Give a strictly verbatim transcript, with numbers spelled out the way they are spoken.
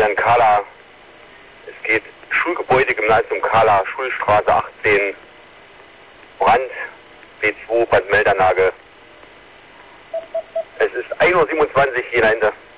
Herrn Kahler. Es geht Schulgebäude, Gymnasium Kahler, Schulstraße achtzehn, Brand, B zwei, Bad Meldernagel. Es ist ein Uhr siebenundzwanzig, hier dahinter.